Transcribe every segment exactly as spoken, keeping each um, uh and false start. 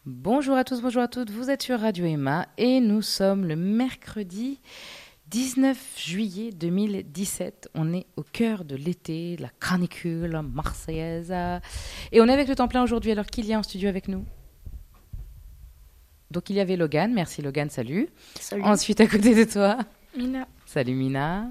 Bonjour à tous, bonjour à toutes, vous êtes sur Radio Emma et nous sommes le mercredi dix-neuf juillet deux mille dix-sept. On est au cœur de l'été, la canicule marseillaise. Et on est avec le temps plein aujourd'hui. Alors, qui y a en studio avec nous? Donc, il y avait Logan. Merci Logan, salut. Salut. Ensuite, à côté de toi, Mina. salut Mina.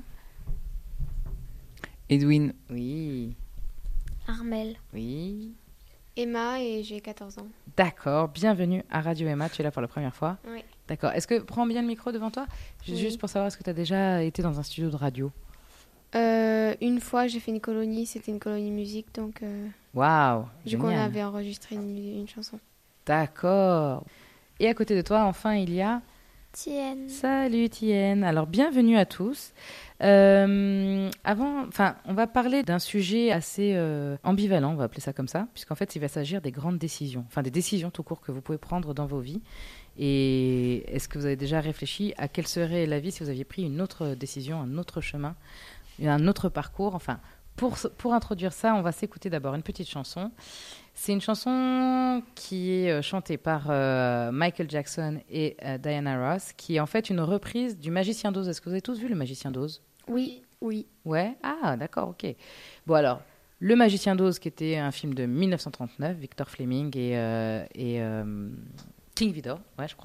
Edwin. Oui, Armel. oui. Emma et j'ai quatorze ans. D'accord, bienvenue à Radio Emma. Tu es là pour la première fois? Oui. D'accord. Est-ce que, prends bien le micro devant toi, Oui. juste pour savoir, est-ce que tu as déjà été dans un studio de radio? Euh, une fois, j'ai fait une colonie, c'était une colonie musique, donc euh, Waouh, du coup, on génial. avait enregistré une, une chanson. D'accord. Et à côté de toi, enfin, il y a... Tienne. Salut Tienne. Alors, bienvenue à tous. Euh, avant, enfin, on va parler d'un sujet assez euh, ambivalent, on va appeler ça comme ça, puisqu'en fait, il va s'agir des grandes décisions, enfin des décisions tout court que vous pouvez prendre dans vos vies. Et est-ce que vous avez déjà réfléchi à quelle serait la vie si vous aviez pris une autre décision, un autre chemin, un autre parcours? Enfin, pour, pour introduire ça, on va s'écouter d'abord une petite chanson. C'est une chanson qui est chantée par euh, Michael Jackson et euh, Diana Ross, qui est en fait une reprise du Magicien d'Oz. Est-ce que vous avez tous vu le Magicien d'Oz? Oui, oui. Ouais. Ah, d'accord, ok. Bon alors, le Magicien d'Oz, qui était un film de mille neuf cent trente-neuf, Victor Fleming et, euh, et euh, King Vidor, ouais, je crois,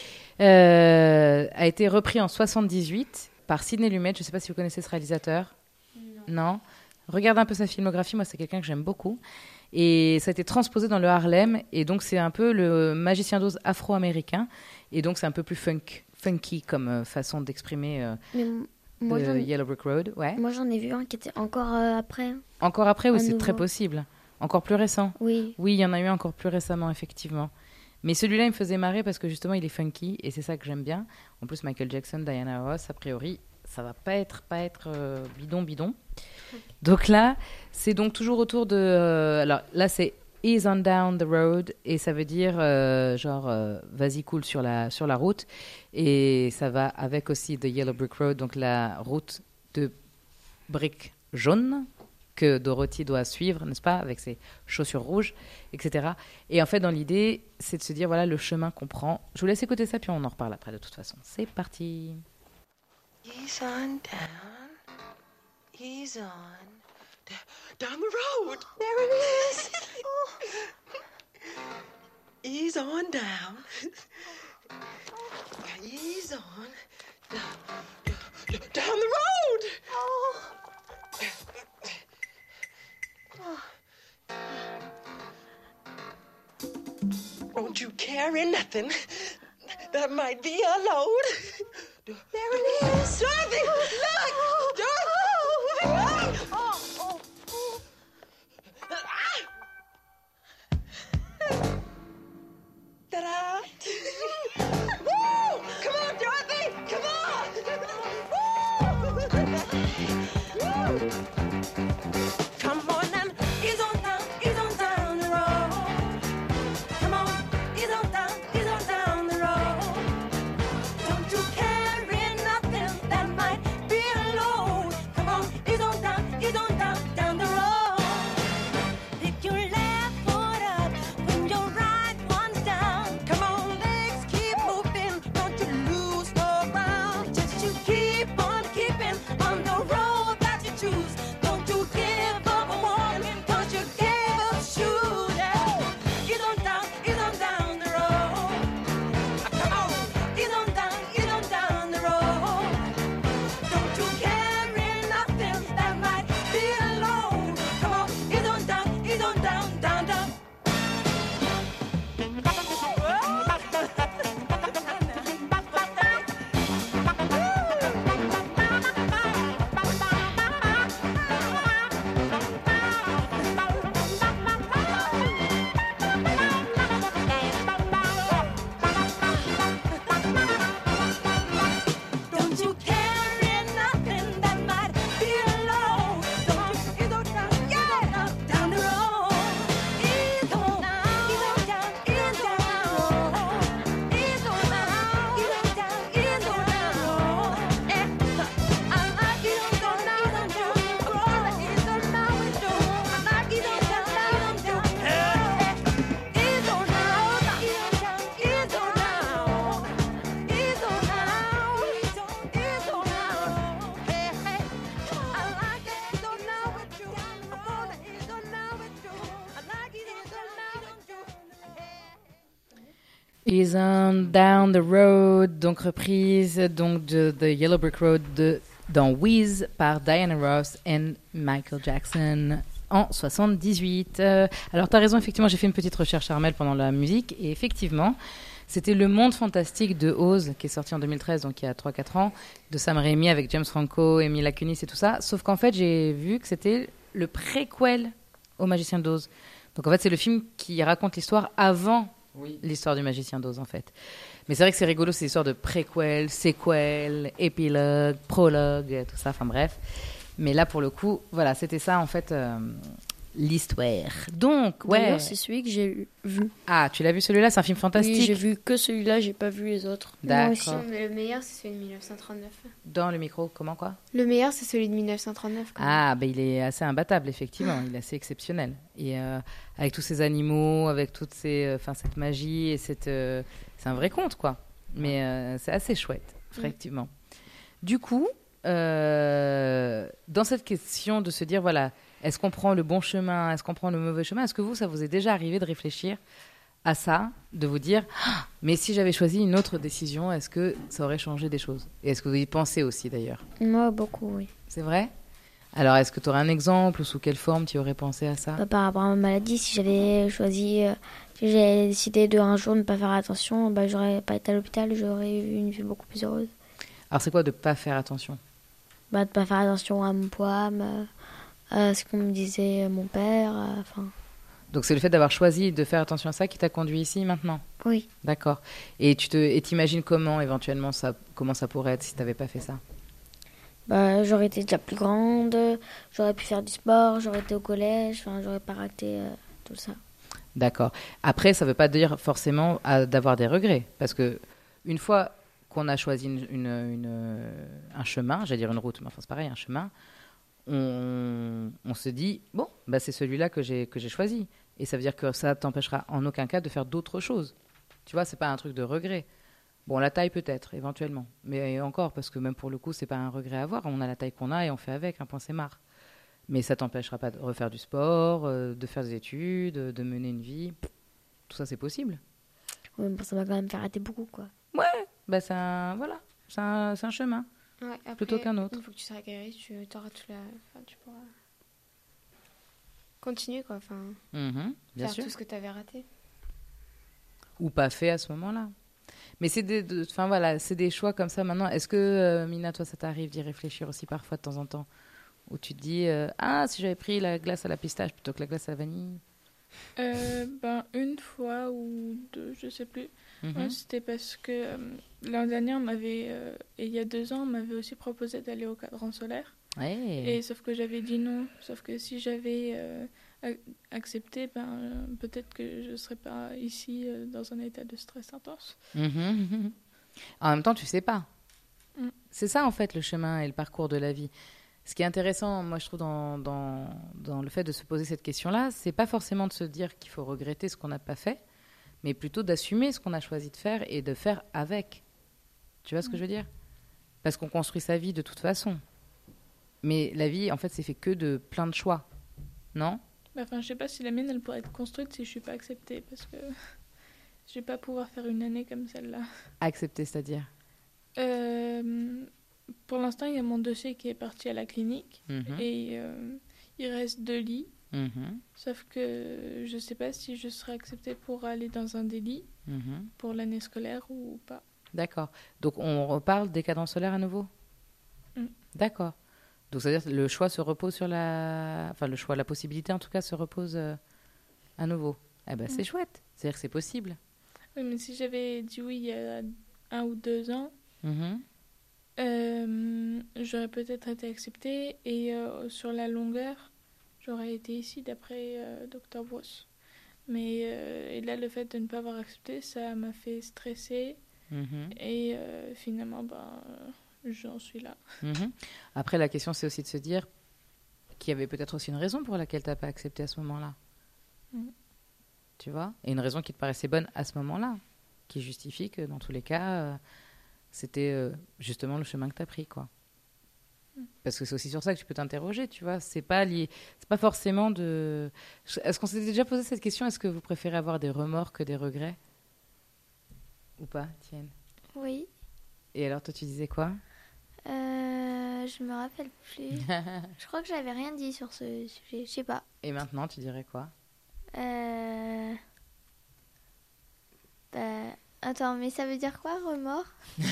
euh, a été repris en soixante-dix-huit par Sidney Lumet. Je ne sais pas si vous connaissez ce réalisateur. Non. Non. Regardez un peu sa filmographie. Moi, c'est quelqu'un que j'aime beaucoup. Et ça a été transposé dans le Harlem. Et donc, c'est un peu le Magicien d'Oz afro-américain. Et donc, c'est un peu plus funk, funky comme euh, façon d'exprimer euh, Mais m- moi, de j'en, Yellow Brick Road. Ouais. moi, j'en ai vu un qui était encore euh, après. Encore après, oui, Un c'est nouveau. très possible. Encore plus récent. Oui. Oui, il y en a eu encore plus récemment, effectivement. Mais celui-là, il me faisait marrer parce que justement, il est funky. Et c'est ça que j'aime bien. En plus, Michael Jackson, Diana Ross, a priori, ça va pas être, pas être euh, bidon, bidon. Donc là, c'est donc toujours autour de... euh, alors là, c'est Ease on down the road. Et ça veut dire, euh, genre, euh, vas-y, cool sur la, sur la route. Et ça va avec aussi The Yellow Brick Road, donc la route de briques jaunes que Dorothy doit suivre, n'est-ce pas, avec ses chaussures rouges, et cetera. Et en fait, dans l'idée, c'est de se dire, voilà, le chemin qu'on prend. Je vous laisse écouter ça, puis on en reparle après, de toute façon. C'est parti. Ease on down, ease on d- down the road. There it is. Ease on down, ease on down, d- down the road. Don't you carry nothing that might be a load. There it is. Dorothy, look! Dorothy! Oh, oh, oh. Ta-da! Woo! Come on, Dorothy! Come on! Woo! Woo! Come on and ease on down, ease on down the road. Come on, ease on down, ease on down the road. Don't you carry nothing that might be a load. Is on Down the Road, donc reprise donc de The Yellow Brick Road de, dans Wiz par Diana Ross et Michael Jackson en soixante-dix-huit. Euh, alors tu as raison, effectivement, j'ai fait une petite recherche Armel pendant la musique et effectivement, c'était Le Monde Fantastique de Oz qui est sorti en deux mille treize, donc il y a trois quatre ans, de Sam Raimi avec James Franco et Mila Kunis et tout ça, sauf qu'en fait j'ai vu que c'était le préquel au Magicien d'Oz. Donc en fait c'est le film qui raconte l'histoire avant Oui. l'histoire du Magicien d'Oz, en fait. Mais c'est vrai que c'est rigolo, ces histoires de préquel, séquel, épilogue, prologue, tout ça, enfin bref. Mais là, pour le coup, voilà, c'était ça, en fait, euh, l'histoire. Donc, ouais. D'ailleurs, c'est celui que j'ai vu. Ah, tu l'as vu celui-là? C'est un film Oui, fantastique. j'ai vu que celui-là, j'ai pas vu les autres. Moi aussi, D'accord. mais le meilleur, c'est celui de dix-neuf cent trente-neuf. Dans le micro, comment quoi? Le meilleur, c'est celui de dix-neuf cent trente-neuf. quand même. Ah, ben il est assez imbattable, effectivement. Il est assez exceptionnel. Et euh, avec tous ces animaux, avec toute ces, enfin, cette magie, et cette, euh, c'est un vrai conte, quoi. Mais euh, c'est assez chouette, effectivement. Du coup, euh, dans cette question de se dire, voilà, est-ce qu'on prend le bon chemin, est-ce qu'on prend le mauvais chemin, est-ce que vous, ça vous est déjà arrivé de réfléchir à ça, de vous dire, ah, mais si j'avais choisi une autre décision, est-ce que ça aurait changé des choses? Et est-ce que vous y pensez aussi, d'ailleurs? Moi, beaucoup, oui. C'est vrai? Alors, est-ce que tu aurais un exemple ou sous quelle forme tu aurais pensé à ça? Bah, par rapport à ma maladie, si j'avais choisi, euh, si j'avais décidé de un jour ne pas faire attention, bah, j'aurais pas été à l'hôpital, j'aurais eu une vie beaucoup plus heureuse. Alors, c'est quoi de pas faire attention? Bah, de pas faire attention à mon poids, ma- à ce qu'on me disait euh, mon père, euh, enfin, Donc, c'est le fait d'avoir choisi de faire attention à ça qui t'a conduit ici maintenant? oui. D'accord. Et tu te, et t'imagines comment, éventuellement, ça, comment ça pourrait être si t'avais pas fait ça? Bah, j'aurais été déjà plus grande, j'aurais pu faire du sport, j'aurais été au collège, enfin, j'aurais pas raté euh, tout ça. D'accord. Après, ça veut pas dire forcément à- d'avoir des regrets. Parce que une fois qu'on a choisi une, une- une- un chemin, j'allais dire une route, mais enfin c'est pareil, un chemin, on, on se dit, bon, bah, c'est celui-là que j'ai, que j'ai choisi. Et ça veut dire que ça t'empêchera en aucun cas de faire d'autres choses. Tu vois, c'est pas un truc de regret. Bon, la taille peut-être, éventuellement. Mais encore, parce que même pour le coup, c'est pas un regret à avoir. On a la taille qu'on a et on fait avec, un point c'est marre. Mais ça t'empêchera pas de refaire du sport, euh, de faire des études, euh, de mener une vie. Tout ça, c'est possible. Oui, bon, ça m'a quand même fait rater beaucoup, quoi. Bah, c'est un, voilà, c'est un, c'est un chemin. Ouais, après, Plutôt qu'un autre. Une fois que tu seras guéri, tu auras tout la... enfin, tu pourras continuer, quoi. Enfin, Mhm, bien faire sûr. tout ce que tu avais raté. Ou pas fait à ce moment-là. Mais c'est des, de- enfin, voilà, c'est des choix comme ça maintenant. Est-ce que, euh, Mina, toi, ça t'arrive d'y réfléchir aussi parfois de temps en temps? Où tu te dis, euh, ah, si j'avais pris la glace à la pistache plutôt que la glace à la vanille. Euh, ben, une fois ou deux, je sais plus. Mhm. Ouais, c'était parce que euh, l'an dernier, on m'avait, euh, et il y a deux ans, on m'avait aussi proposé d'aller au cadran solaire. Ouais. Et sauf que j'avais dit non. Sauf que si j'avais euh, ac- accepté, ben, euh, peut-être que je ne serais pas ici euh, dans un état de stress intense. Mhm, mhm. En même temps, tu sais pas. Mm. C'est ça, en fait, le chemin et le parcours de la vie. Ce qui est intéressant, moi, je trouve, dans, dans, dans le fait de se poser cette question-là, c'est pas forcément de se dire qu'il faut regretter ce qu'on n'a pas fait, mais plutôt d'assumer ce qu'on a choisi de faire et de faire avec. Tu vois ce que je veux dire? Parce qu'on construit sa vie de toute façon. Mais la vie, en fait, c'est fait que de plein de choix. Non? Ben, enfin, je sais pas si la mienne, elle pourrait être construite si je suis pas acceptée. Parce que je vais pas pouvoir faire une année comme celle-là. Accepter, c'est-à-dire? Euh, pour l'instant, il y a mon dossier qui est parti à la clinique. Mhm, Et euh, il reste deux lits. mhm, Sauf que je sais pas si je serai acceptée pour aller dans un des lits mhm. pour l'année scolaire ou pas. D'accord. Donc, on reparle des cadences solaires à nouveau? Mm. D'accord. Donc, c'est-à-dire que le choix se repose sur la... Enfin, le choix, la possibilité, en tout cas, se repose euh, à nouveau. Eh ben, c'est Mm. chouette. C'est-à-dire que c'est possible. Oui, mais si j'avais dit oui il y a un ou deux ans, Mhm. euh, j'aurais peut-être été acceptée et euh, sur la longueur, j'aurais été ici d'après euh, docteur Bross. Mais euh, et là, le fait de ne pas avoir accepté, ça m'a fait stresser Mhm. et euh, finalement, ben, euh, j'en suis là. Mhm. Après, la question, c'est aussi de se dire qu'il y avait peut-être aussi une raison pour laquelle tu n'as pas accepté à ce moment-là. Mm. Tu vois? Et une raison qui te paraissait bonne à ce moment-là, qui justifie que, dans tous les cas, euh, c'était euh, justement le chemin que tu as pris, quoi. Mm. Parce que c'est aussi sur ça que tu peux t'interroger, tu vois. C'est pas lié, c'est pas forcément de... Est-ce qu'on s'était déjà posé cette question? Est-ce que vous préférez avoir des remords que des regrets? Ou pas, Tienne? Oui. Et alors, toi, tu disais quoi? Euh, je me rappelle plus. Je crois que j'avais rien dit sur ce sujet. Je sais pas. Et maintenant, tu dirais quoi? Euh... Bah... Attends, mais ça veut dire quoi, remords?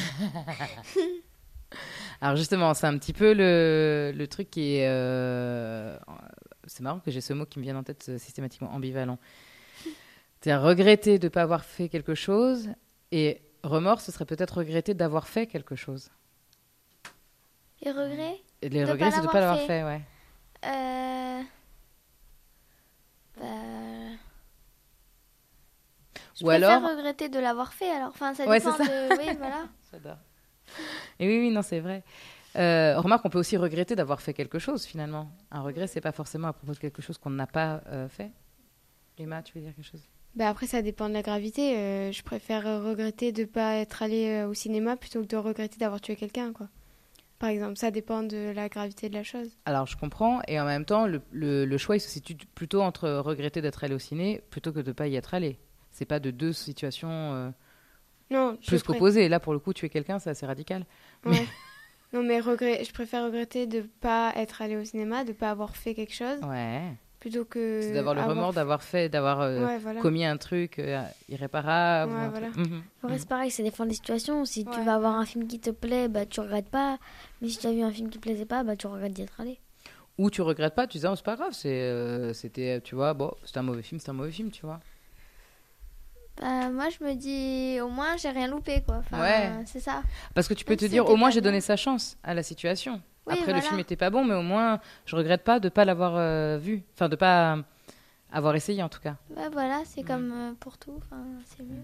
Alors justement, c'est un petit peu le, le truc qui est... euh, C'est marrant que j'ai ce mot qui me vient en tête euh, systématiquement, ambivalent. C'est-à-dire regretter de ne pas avoir fait quelque chose, et remords, ce serait peut-être regretter d'avoir fait quelque chose. Les regrets? Et les De regrets, pas c'est de ne pas l'avoir l'avoir fait. fait, ouais. Euh... Bah... Je Ou préfère alors... regretter de l'avoir fait, alors. Enfin, ça Ouais, dépend c'est ça. de... Oui, voilà. J'adore. Et oui, oui, non, c'est vrai. Euh, remarque, on peut aussi regretter d'avoir fait quelque chose, finalement. Un regret, c'est pas forcément à propos de quelque chose qu'on n'a pas euh, fait. Emma, tu veux dire quelque chose? Bah après, ça dépend de la gravité. Euh, je préfère euh, regretter de ne pas être allé euh, au cinéma plutôt que de regretter d'avoir tué quelqu'un, quoi. Par exemple, ça dépend de la gravité de la chose. Alors, je comprends. Et en même temps, le, le, le choix, il se situe plutôt entre regretter d'être allé au ciné plutôt que de ne pas y être allé. C'est pas de deux situations euh, Non, je plus pré- qu'opposées. Là, pour le coup, tuer quelqu'un, c'est assez radical. Ouais. Non, mais regret... je préfère regretter de ne pas être allé au cinéma, de ne pas avoir fait quelque chose, Ouais. plutôt que... C'est d'avoir le avoir remords, fait- d'avoir fait, d'avoir euh, Ouais, voilà. commis un truc euh, irréparable. Ouais, ou un voilà. truc. Mhm. Ouais, c'est pareil, ça dépend des situations. Si tu Ouais. vas voir un film qui te plaît, bah tu regrettes pas. Mais si tu as vu un film qui te plaisait pas, bah tu regrettes d'y être allé. Ou tu regrettes pas, tu dis, oh, c'est pas grave, c'est, euh, c'était, tu vois, bon, c'était un mauvais film, c'était un mauvais film, tu vois. Bah moi je me dis, au moins j'ai rien loupé quoi. Enfin, Ouais. c'est ça. Parce que tu peux Même te si dire, c'était au moins pas j'ai bien. donné sa chance à la situation. Oui, Après, le voilà. film était pas bon, mais au moins, je regrette pas de pas l'avoir euh, vu. Enfin, de pas euh, avoir essayé, en tout cas. Bah voilà, c'est comme euh, pour tout. Enfin, c'est mieux.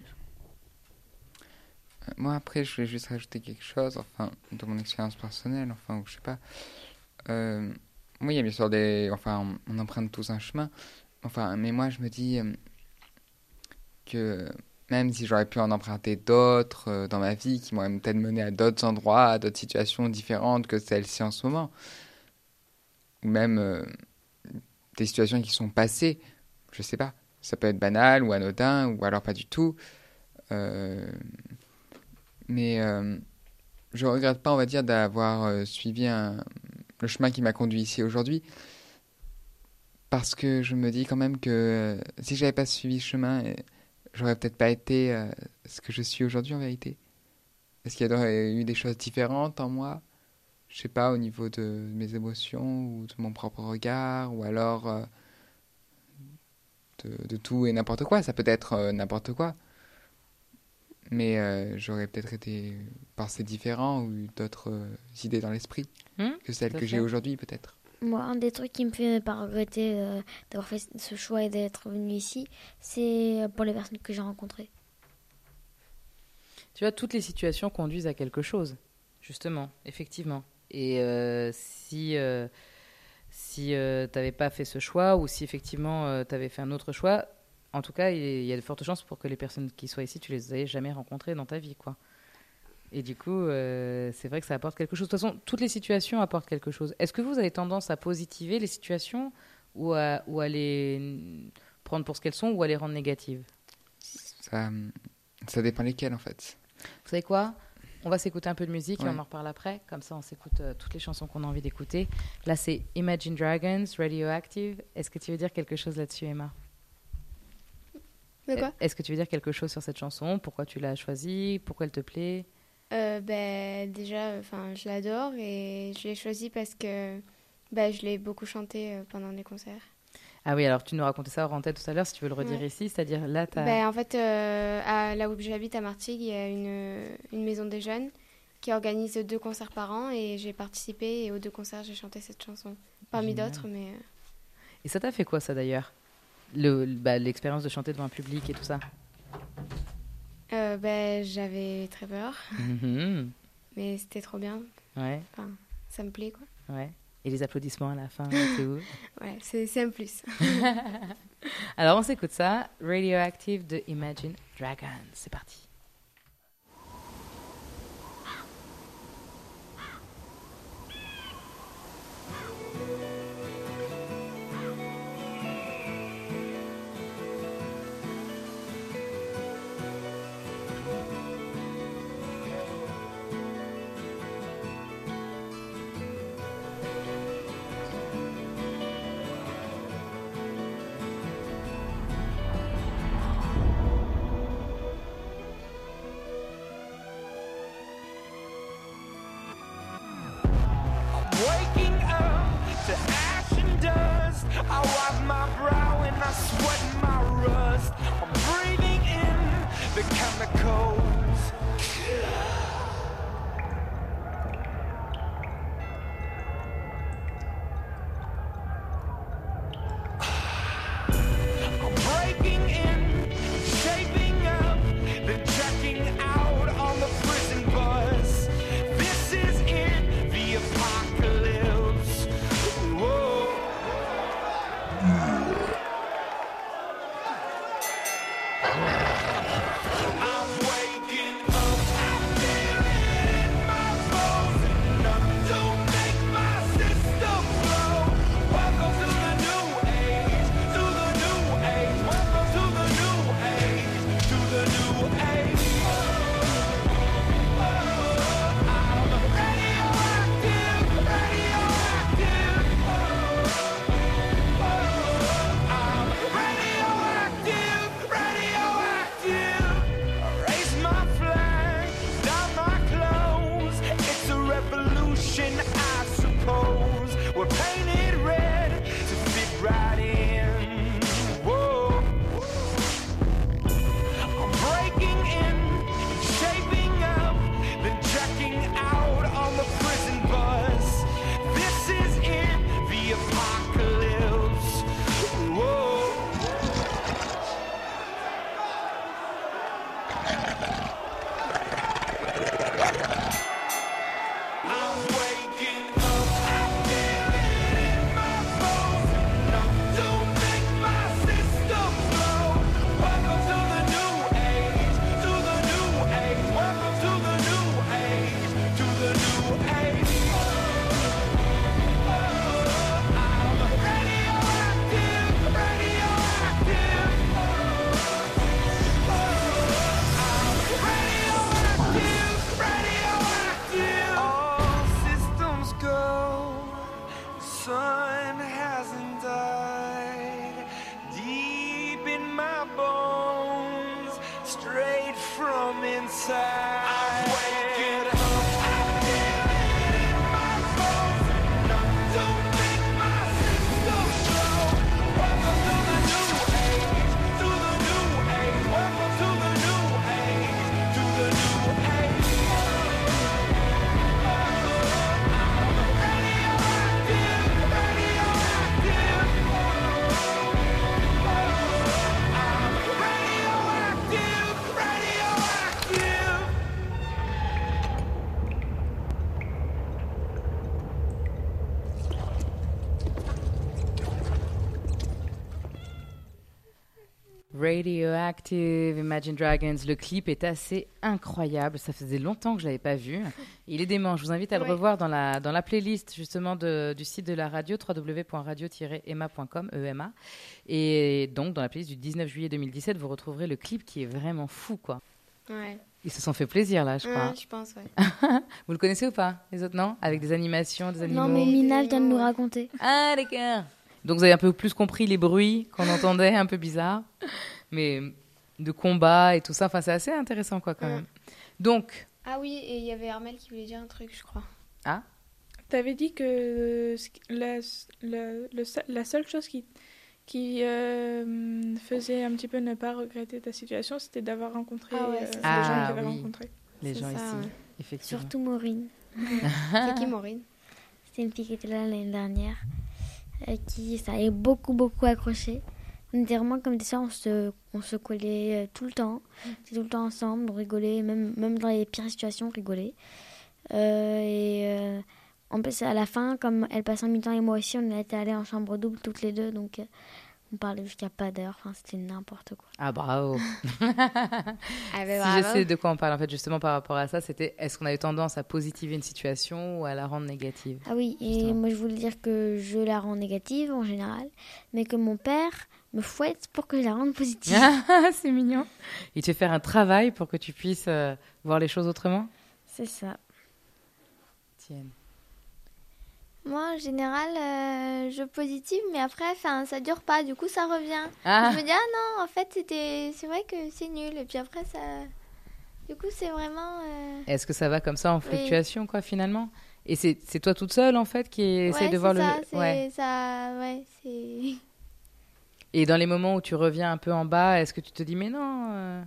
Euh, Moi, après, je voulais juste rajouter quelque chose, enfin, de mon expérience personnelle, enfin, ou je sais pas. Euh, oui, il y a bien sûr des... Enfin, on emprunte tous un chemin. Enfin, mais moi, je me dis euh, que même si j'aurais pu en emprunter d'autres euh, dans ma vie, qui m'auraient peut-être mené à d'autres endroits, à d'autres situations différentes que celle-ci en ce moment, ou même euh, des situations qui sont passées, je sais pas. Ça peut être banal ou anodin, ou alors pas du tout. Euh, mais euh, je regrette pas, on va dire, d'avoir euh, suivi un, le chemin qui m'a conduit ici aujourd'hui. Parce que je me dis quand même que euh, si j'avais pas suivi ce chemin, euh, j'aurais peut-être pas été euh, ce que je suis aujourd'hui en vérité. Est-ce qu'il y aurait eu des choses différentes en moi? Je sais pas, au niveau de mes émotions ou de mon propre regard, ou alors euh, de, de tout et n'importe quoi. Ça peut être euh, n'importe quoi. Mais euh, j'aurais peut-être été pensé différent ou eu d'autres euh, idées dans l'esprit Hmm, que celles tout à que j'ai fait. aujourd'hui peut-être. Moi, un des trucs qui me fait pas regretter euh, d'avoir fait ce choix et d'être venu ici, c'est pour les personnes que j'ai rencontrées. Tu vois, toutes les situations conduisent à quelque chose, justement, effectivement. Et euh, si, euh, si euh, tu n'avais pas fait ce choix, ou si effectivement tu avais fait un autre choix, en tout cas, il il y a de fortes chances pour que les personnes qui soient ici, tu les aies jamais rencontrées dans ta vie, quoi. Et du coup, euh, c'est vrai que ça apporte quelque chose. De toute façon, toutes les situations apportent quelque chose. Est-ce que vous avez tendance à positiver les situations ou à, ou à les prendre pour ce qu'elles sont ou à les rendre négatives? Ça, hum, ça dépend lesquelles en fait. Vous savez quoi? On va s'écouter un peu de musique et Ouais. on en reparle après. Comme ça, on s'écoute euh, toutes les chansons qu'on a envie d'écouter. Là, c'est Imagine Dragons, Radioactive. Est-ce que tu veux dire quelque chose là-dessus, Emma? De quoi? Est-ce que tu veux dire quelque chose sur cette chanson? Pourquoi tu l'as choisie? Pourquoi elle te plaît? Euh, ben, déjà, enfin, je l'adore et je l'ai choisi parce que ben, je l'ai beaucoup chanté euh, pendant les concerts. Ah oui, alors tu nous racontais ça hors antenne tout à l'heure, si tu veux le redire Ouais. ici. C'est-à-dire là, tu as... Ben, en fait, euh, à, là où j'habite à Martigues, il y a une, une maison des jeunes qui organise deux concerts par an et j'ai participé et aux deux concerts, j'ai chanté cette chanson. Parmi Génial. d'autres, mais... euh, Et ça t'a fait quoi, ça, d'ailleurs? Le, bah, l'expérience de chanter devant un public et tout ça. euh, ben, j'avais très peur, Mhm. mais c'était trop bien. Ouais, Enfin, ça me plaît, quoi. ouais. Et les applaudissements à la fin, c'est où? Ouais, c'est, c'est un plus. Alors, on s'écoute ça. Radioactive de Imagine Dragons. C'est parti. Thank I wipe my brow and I sweat my rust. I'm breathing in the chemicals. I'm breaking in, shaping up, then checking out on the prison bus. This is in the apocalypse. Whoa. I'm waking up, I feel it in my bones, enough to make my system blow. Welcome to the new age, to the new age. Welcome to the new age, to the new age. I'm radioactive, radioactive. I'm radioactive, radioactive. Raise my flag, down my clothes. It's a revolution, I suppose. We're painted red to fit right in. Whoa. I'm breaking in, shaping up, then checking out on the prison bus. This is in the apocalypse. Whoa. I'm waking up, I feel it in my bones, enough to make my system blow. Welcome to the new age, to the new age. Welcome to the new age, to the new age. I'm radioactive, radioactive. I'm radioactive, radioactive. All systems go. Sun hasn't died. Deep in my bones, straight from inside. I'm waking up. I feel it in my bones, enough to make my system blow. Welcome to the new age, to the new age. Welcome to the new age, to the new age. I'm radioactive, radioactive. I'm radioactive, radioactive. Radioactive, Imagine Dragons. Le clip est assez incroyable. Ça faisait longtemps que je l'avais pas vu. Il est dément. Je vous invite à le Ouais. revoir dans la, dans la playlist justement de- du site de la radio, w w w point radio tiret emma point com, E M A. Et donc, dans la playlist du dix-neuf juillet deux mille dix-sept, vous retrouverez le clip qui est vraiment fou, quoi. Ouais, Ils se sont fait plaisir, là, je crois. Ouais, je pense, ouais. Vous le connaissez ou pas, les autres, non? Avec des animations, des animaux. Non, mais Des Mina vient de animaux, nous ouais. raconter. Ah, d'accord. Donc, vous avez un peu plus compris les bruits qu'on entendait, un peu bizarres. Mais de combat et tout ça, enfin, c'est assez intéressant, quoi, quand Ouais. même. Donc, Ah oui, et il y avait Armel qui voulait dire un truc, je crois. T'avais dit que ce qui- la, la, le se- la seule chose qui, qui euh, faisait un petit peu ne pas regretter ta situation, c'était d'avoir rencontré Ah ouais, euh, c'est les ça. gens Ah que tu avais oui. rencontrés. les C'est gens ça, ici, ouais. effectivement. Surtout Maureen. C'est qui, Maureen? C'était une fille qui était là l'année dernière, euh, qui ça avait beaucoup, beaucoup accroché. On était vraiment comme des sœurs, on se, on se collait euh, tout le temps. On était tout le temps ensemble, on rigolait, même, même dans les pires situations, on rigolait. Euh, et euh, en plus, à la fin, comme elle passait en mi-temps et moi aussi, on était allés en chambre double toutes les deux, donc euh, on parlait jusqu'à pas d'heure. Enfin, c'était n'importe quoi. Ah, bravo. Ah ben Si je bravo. sais de quoi on parle, en fait, justement, par rapport à ça, c'était est-ce qu'on a eu tendance à positiver une situation ou à la rendre négative? Ah oui, et Justement. moi je voulais dire que je la rends négative en général, mais que mon père me fouette pour que je la rende positive. Ah, c'est mignon. Il te fait faire un travail pour que tu puisses euh, voir les choses autrement? C'est ça. Tiens. Moi, en général, euh, je positive, mais après, enfin, ça dure pas. Du coup, ça revient. Ah, Je me dis, ah non, en fait, c'était, c'est vrai que c'est nul. Et puis après, ça. Du coup, c'est vraiment. euh, est-ce que ça va comme ça en Oui. fluctuation, quoi, finalement? Et c'est, c'est toi toute seule, en fait, qui essaie Ouais, de voir c'est le... ça, c'est Ouais. ça, ouais, c'est... Et dans les moments où tu reviens un peu en bas, est-ce que tu te dis, mais non euh,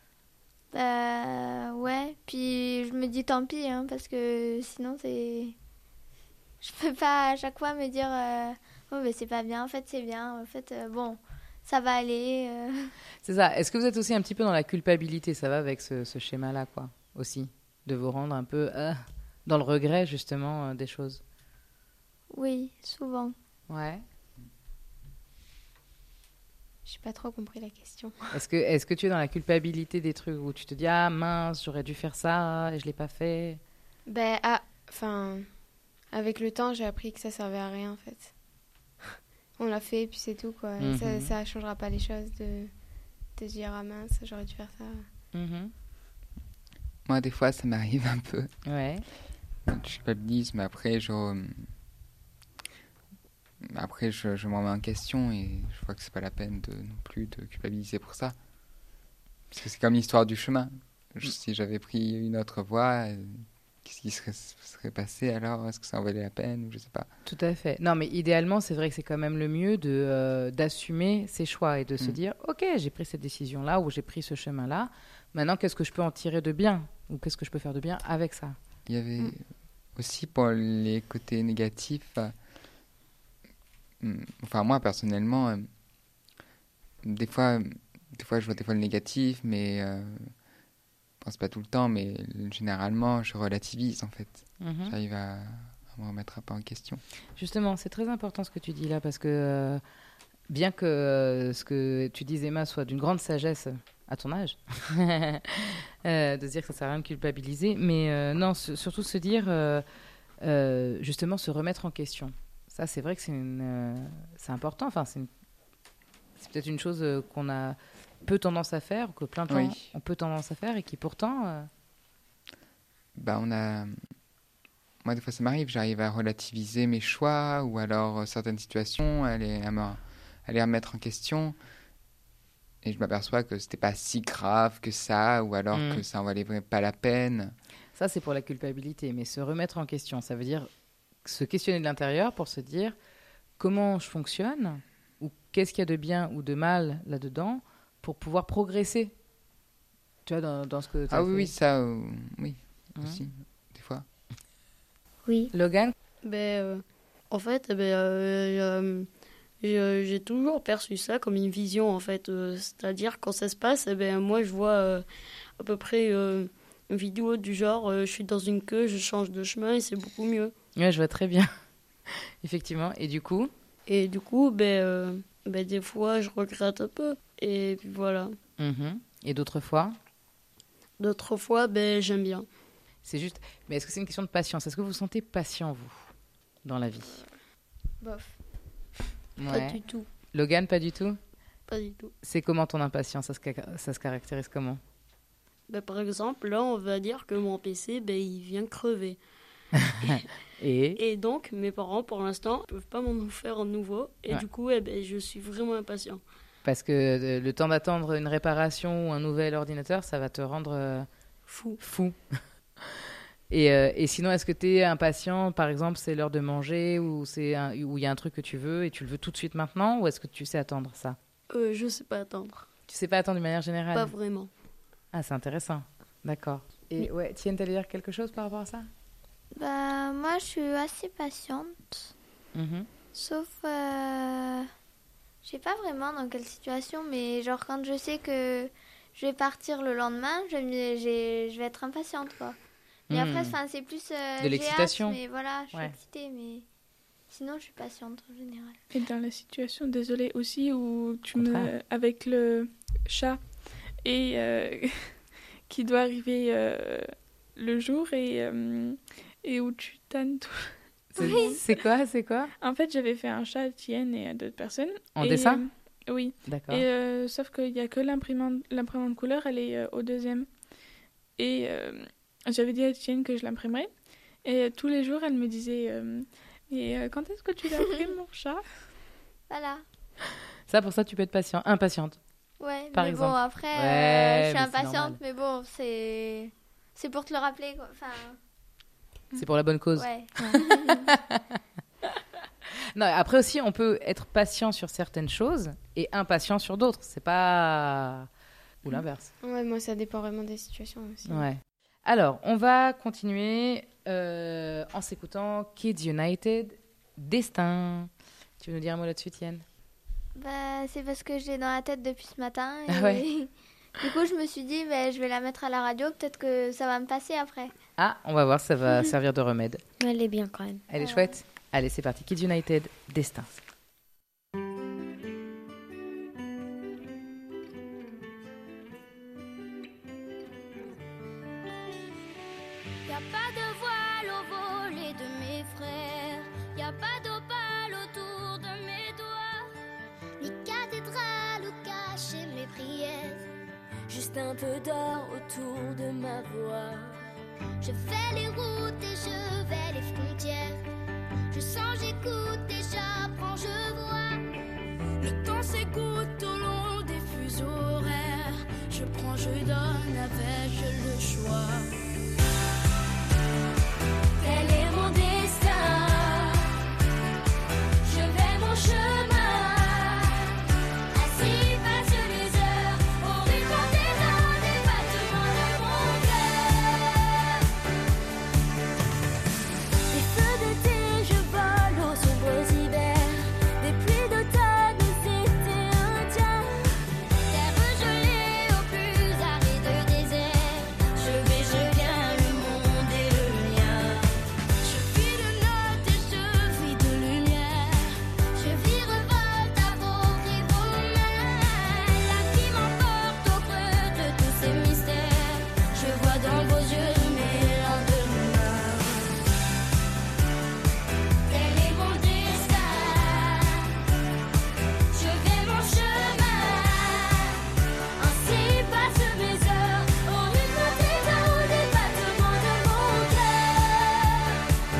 Bah, ouais, puis je me dis tant pis, hein, parce que sinon c'est... Je peux pas à chaque fois me dire, euh, oh, mais c'est pas bien, en fait c'est bien, en fait, euh, bon, ça va aller. euh. C'est ça. Est-ce que vous êtes aussi un petit peu dans la culpabilité? Ça va avec ce, ce schéma-là, quoi, aussi. De vous rendre un peu euh, dans le regret, justement, euh, des choses. Oui, souvent. Ouais. J'ai pas trop compris la question. Est-ce que, est-ce que tu es dans la culpabilité des trucs où tu te dis, ah mince, j'aurais dû faire ça et je l'ai pas fait? Ben, ah, enfin, avec le temps, j'ai appris que ça servait à rien, en fait. On l'a fait, et puis c'est tout, quoi. Mhm. Ça, ça changera pas les choses de, de se dire, ah mince, j'aurais dû faire ça. Mhm. Moi, des fois, ça m'arrive un peu. Ouais. Je culpabilise, mais après, je... re- Après, je, je m'en remets en question et je vois que c'est pas la peine de, non plus de culpabiliser pour ça. Parce que c'est comme l'histoire du chemin. Je- si j'avais pris une autre voie, euh, qu'est-ce qui serait, serait passé alors? Est-ce que ça en valait la peine? Ou je sais pas. Tout à fait. Non, mais idéalement, c'est vrai que c'est quand même le mieux de, euh, d'assumer ses choix et de se Mm. dire, OK, j'ai pris cette décision-là ou j'ai pris ce chemin-là. Maintenant, qu'est-ce que je peux en tirer de bien? Ou qu'est-ce que je peux faire de bien avec ça? Il y avait Mm. aussi pour les côtés négatifs, euh, hum, enfin moi personnellement, euh, des fois, des fois je vois des fois le négatif, mais euh, bon, c'est pas tout le temps, mais généralement je relativise en fait. Mhm. J'arrive à, à me remettre un peu en question. Justement, c'est très important ce que tu dis là, parce que euh, bien que euh, ce que tu dis, Emma, soit d'une grande sagesse à ton âge, euh, de se dire que ça sert à rien de culpabiliser, mais euh, non, s- surtout se dire, euh, euh, justement, se remettre en question. Ça, c'est vrai que c'est, une, euh, c'est important, enfin, c'est, une- c'est peut-être une chose euh, qu'on a peu tendance à faire, ou que plein de gens Oui. ont peu tendance à faire, et qui pourtant... euh, Bah on a, moi des fois ça m'arrive, j'arrive à relativiser mes choix ou alors euh, certaines situations, aller à me, aller à me mettre en question. Et je m'aperçois que c'était pas si grave que ça, ou alors Mm. que ça en valait vraiment pas la peine. Ça, c'est pour la culpabilité, mais se remettre en question, ça veut dire se questionner de l'intérieur pour se dire comment je fonctionne ou qu'est-ce qu'il y a de bien ou de mal là-dedans pour pouvoir progresser. Tu vois, dans, dans ce que tu as Ah oui, fait. oui, ça, euh, oui, Mhm. aussi, des fois. Oui. Logan, Ben, euh, en fait, eh ben, euh, euh, j'ai j'ai toujours perçu ça comme une vision, en fait. Euh, c'est-à-dire, quand ça se passe, eh ben, moi, je vois euh, à peu près euh, une vidéo du genre, euh, je suis dans une queue, je change de chemin et c'est beaucoup mieux. ouais, je vois très bien. Effectivement. Et du coup, Et du coup, ben, euh, ben, des fois, je regrette un peu. Et puis voilà. mhm. Et d'autres fois, D'autres fois, ben, j'aime bien. c'est juste. Mais est-ce que c'est une question de patience? Est-ce que vous vous sentez patient, vous, dans la vie? Bof. Pas Ouais. du tout. Logan, pas du tout? Pas du tout. C'est comment ton impatience? Ça se, ca- ça se caractérise comment? Ben, par exemple, là, on va dire que mon P C, ben, il vient crever. Et Et donc, mes parents, pour l'instant, ne peuvent pas m'en faire un nouveau. Et Ouais. du coup, eh ben, je suis vraiment impatient. parce que euh, le temps d'attendre une réparation ou un nouvel ordinateur, ça va te rendre euh, Fou. fou. et, euh, et sinon, est-ce que tu es impatient, par exemple, c'est l'heure de manger ou c'est un- ou il y a un truc que tu veux et tu le veux tout de suite maintenant, ou est-ce que tu sais attendre ça? Euh, je sais pas attendre. Tu sais pas attendre d'une manière générale? Pas vraiment. Ah, c'est intéressant. D'accord. Et ouais, Tienne, t'allais dire quelque chose par rapport à ça? Bah, moi, je suis assez patiente. Mhm. Sauf, euh, je sais pas vraiment dans quelle situation, mais genre quand je sais que je vais partir le lendemain, je, vais me- j'ai- je vais être impatiente, quoi. Mais Hmm. après, enfin, c'est plus euh, De j'ai l'excitation. hâte, mais voilà, je suis Ouais. excitée, mais sinon, je suis patiente en général. Et dans la situation, désolée aussi, où tu Contraire. me. Avec le chat et euh, qui doit arriver euh, le jour et, euh, et où tu tannes tout. C'est c'est quoi? C'est quoi? En fait, j'avais fait un chat à Tienne et à d'autres personnes. En Et, dessin? euh, Oui. D'accord. Et euh, sauf qu'il n'y a que l'imprimante, l'imprimante couleur, elle est euh, au deuxième. Et euh, j'avais dit à Tienne que je l'imprimerais. Et euh, tous les jours, elle me disait euh, Et euh, quand est-ce que tu l'imprimes, mon chat? Voilà. Ça, pour ça, tu peux être patient, impatiente. Ouais, Par mais exemple. bon, après, euh, Ouais, je suis mais c'est impatiente, normal. mais bon, c'est c'est pour te le rappeler, quoi. Enfin, C'est pour la bonne cause. Ouais. Non, après aussi, on peut être patient sur certaines choses et impatient sur d'autres. C'est pas... Ou l'inverse. Ouais, moi, ça dépend vraiment des situations aussi. Ouais. Alors, on va continuer euh, en s'écoutant Kids United, Destin. Tu veux nous dire un mot là-dessus, Tienne? Bah, c'est parce que je l'ai dans la tête depuis ce matin. Et Ah ouais. Du coup, je me suis dit, bah, je vais la mettre à la radio. Peut-être que ça va me passer après. Ah, on va voir, ça va servir de remède. Mais elle est bien quand même. Elle est Ouais. chouette. Allez, c'est parti. Kids United, Destin. Y a pas de voile au volet de mes frères, y a pas d'opale autour de mes doigts, ni cathédrale où cacher mes prières, juste un peu d'or autour de ma voix. Je fais les routes et je vais les frontières, je sens, j'écoute et j'apprends, je vois. Le temps s'écoute au long des fuseaux horaires, je prends, je donne, avais-je le choix? Tel est mon destin, je vais mon chemin, ainsi passent les heures, au rythme des ans, des battements de mon cœur. Des feux d'été, je vole aux sombres hivers, des pluies d'automne, des étés indiens, terre gelée au plus aride désert, je vais, je viens, le monde est le mien. Je vis de notes et je vis de lumière, je vis revolte à vos et vos mains, la vie m'emporte au creux de tous ces mystères, je vois dans vos yeux mes lendemains. Tel est mon destin, je vais mon chemin, ainsi passent mes heures, au rythme des ans, des battements de mon cœur.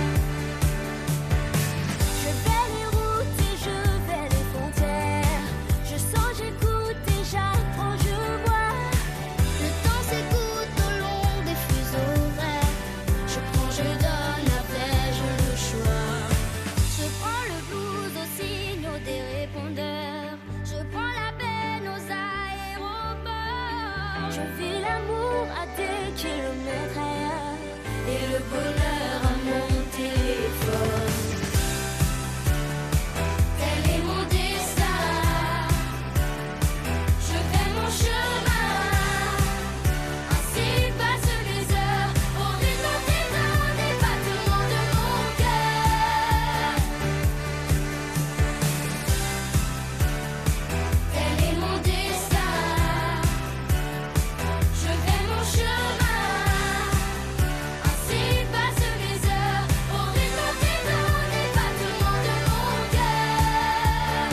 Je vais les routes et je vais les frontières, je sens, j'écoute et j'apprends, je vois. Le temps s'écoute au long des fuseaux horaires, je prends, je donne, avais-je le choix? Je prends le blues aux signaux des répondeurs, je prends la peine aux aéroports, je vis l'amour à des kilomètres ailleurs, et le bonheur à mon téléphone. Tel est mon destin, je fais mon chemin, ainsi passent les heures, au rythme des temps, des battements de mon cœur. Tel est mon destin, je fais mon chemin, ainsi passent les heures, au rythme des temps, des battements de mon cœur.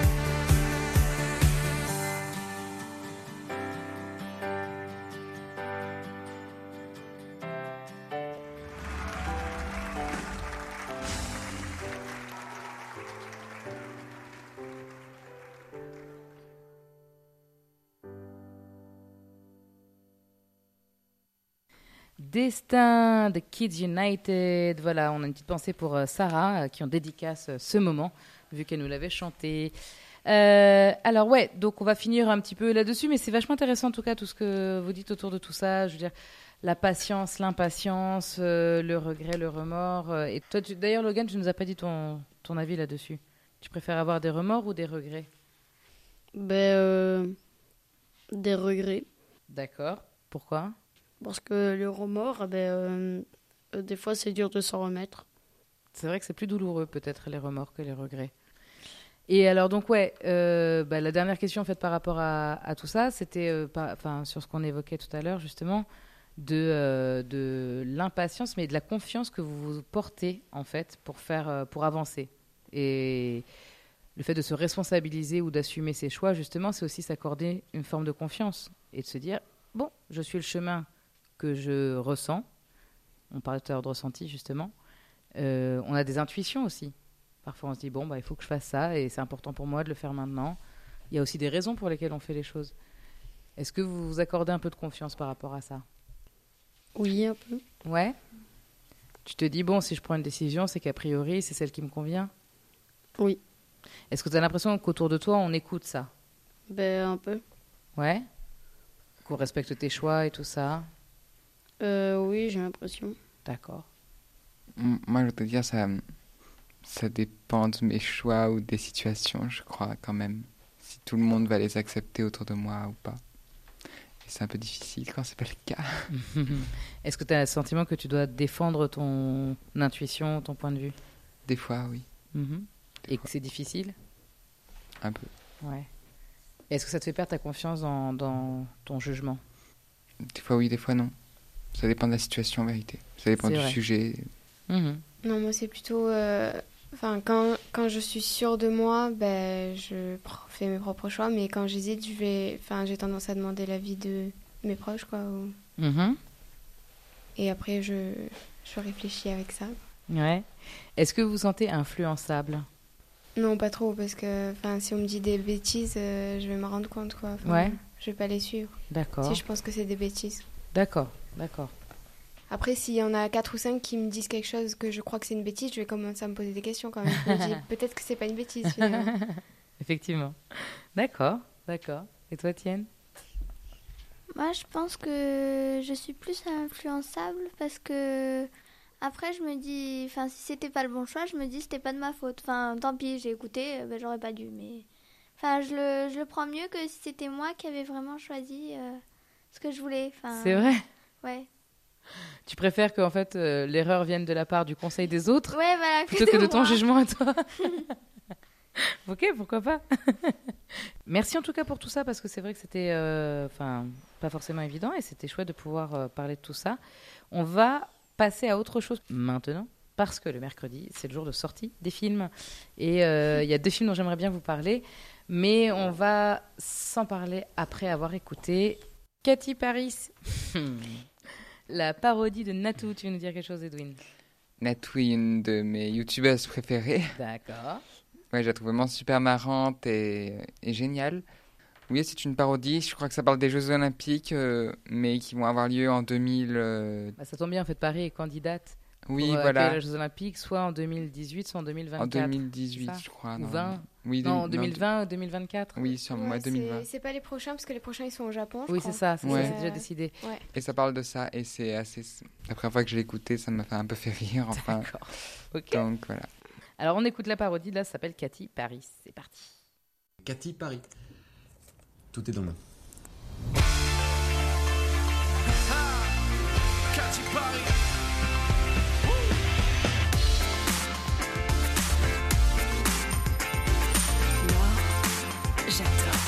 Destin de Kids United. Voilà, on a une petite pensée pour euh, Sarah, euh, qui en dédicace euh, ce moment, vu qu'elle nous l'avait chanté. Euh, alors ouais, donc on va finir un petit peu là-dessus, mais c'est vachement intéressant en tout cas tout ce que vous dites autour de tout ça. Je veux dire, la patience, l'impatience, euh, le regret, le remords. euh, et toi, tu- d'ailleurs, Logan, tu nous as pas dit ton, ton avis là-dessus. Tu préfères avoir des remords ou des regrets? Ben, euh, des regrets. D'accord. Pourquoi? Parce que le remords, ben, euh, euh, des fois, c'est dur de s'en remettre. C'est vrai que c'est plus douloureux peut-être les remords que les regrets. Et alors donc ouais, euh, bah, la dernière question en fait par rapport à, à tout ça, c'était euh, par- enfin sur ce qu'on évoquait tout à l'heure justement de euh, de l'impatience, mais de la confiance que vous vous portez en fait pour faire euh, pour avancer. Et le fait de se responsabiliser ou d'assumer ses choix justement, c'est aussi s'accorder une forme de confiance et de se dire bon, je suis le chemin que je ressens. On parlait tout à l'heure de ressenti justement. Euh, on a des intuitions aussi. Parfois, on se dit, bon, bah, il faut que je fasse ça et c'est important pour moi de le faire maintenant. Il y a aussi des raisons pour lesquelles on fait les choses. Est-ce que vous vous accordez un peu de confiance par rapport à ça? Oui, un peu. Ouais. Tu te dis, bon, si je prends une décision, c'est qu'a priori, c'est celle qui me convient. Oui. Est-ce que tu as l'impression qu'autour de toi, on écoute ça? Ben, un peu. Ouais. Qu'on respecte tes choix et tout ça? Euh, oui, j'ai l'impression. D'accord. M- Moi, je voudrais dire, ça, ça dépend de mes choix ou des situations, je crois, quand même. Si tout le monde va les accepter autour de moi ou pas. Et c'est un peu difficile quand c'est pas le cas. Est-ce que tu as le sentiment que tu dois défendre ton intuition, ton point de vue? Des fois, oui. Mhm. Des Et fois. que c'est difficile? Un peu. Ouais. Et est-ce que ça te fait perdre ta confiance dans, dans ton jugement? Des fois, oui, des fois, non. Ça dépend de la situation, en vérité. Ça dépend C'est du vrai. sujet. Mhm. Non, moi, c'est plutôt... euh, Enfin, quand, quand je suis sûre de moi, ben, je pr- fais mes propres choix. Mais quand j'hésite, je vais... Enfin, j'ai tendance à demander l'avis de mes proches, quoi. ou- Mhm. Et après, je, je réfléchis avec ça. Ouais. Est-ce que vous vous sentez influençable? Non, pas trop, parce que enfin, si on me dit des bêtises, euh, je vais me rendre compte, quoi. Enfin, Ouais. Je vais pas les suivre. D'accord. Si je pense que c'est des bêtises. D'accord, d'accord. Après, s'il y en a quatre ou cinq qui me disent quelque chose que je crois que c'est une bêtise, je vais commencer à me poser des questions quand même. Je me dis, peut-être que c'est pas une bêtise, finalement. Effectivement. D'accord, d'accord. Et toi, Tienne? Moi, je pense que je suis plus influençable parce que après, je me dis, enfin, si c'était pas le bon choix, je me dis c'était pas de ma faute. Enfin, tant pis, j'ai écouté, euh, ben, j'aurais pas dû. Mais enfin, je le, je le prends mieux que si c'était moi qui avais vraiment choisi euh, ce que je voulais. Enfin, C'est vrai? Ouais. Tu préfères que en fait, euh, l'erreur vienne de la part du conseil des autres Ouais, voilà. plutôt que de ton moi. jugement à toi? Ok, pourquoi pas. Merci en tout cas pour tout ça, parce que c'est vrai que c'était euh, enfin, pas forcément évident et c'était chouette de pouvoir euh, parler de tout ça. On va passer à autre chose maintenant, parce que le mercredi, c'est le jour de sortie des films. Et euh, il y a deux films dont j'aimerais bien vous parler, mais on va s'en parler après avoir écouté Katy Paris, la parodie de Natou. Tu veux nous dire quelque chose, Edwin? Natoui, une de mes youtubeuses préférées. D'accord. Ouais, je la trouve vraiment super marrante et, et géniale. Oui, c'est une parodie. Je crois que ça parle des Jeux Olympiques, euh, mais qui vont avoir lieu en deux mille. euh, Bah, ça tombe bien, en fait, Paris est candidate Oui, pour euh, voilà. accueillir les Jeux Olympiques, soit en deux mille dix-huit, soit en deux mille vingt-quatre. En deux mille dix-huit, c'est ça je crois. Ou non. vingt. Oui, Non, deux- deux mille vingt ou deux mille vingt-quatre. Oui, sur Ouais, moi, deux mille vingt. c'est- c'est pas les prochains, parce que les prochains, ils sont au Japon, je Oui, crois. c'est ça, c'est Ouais. ça, c'est déjà décidé. Ouais. Et ça parle de ça, et c'est assez. La première fois que je l'ai écouté, ça m'a fait un peu fait rire. Enfin, D'accord. Ok. donc voilà. Alors, on écoute la parodie, là, ça s'appelle Katy Paris. C'est parti. Katy Paris. Tout est dans le nom. Katy Paris. J'adore.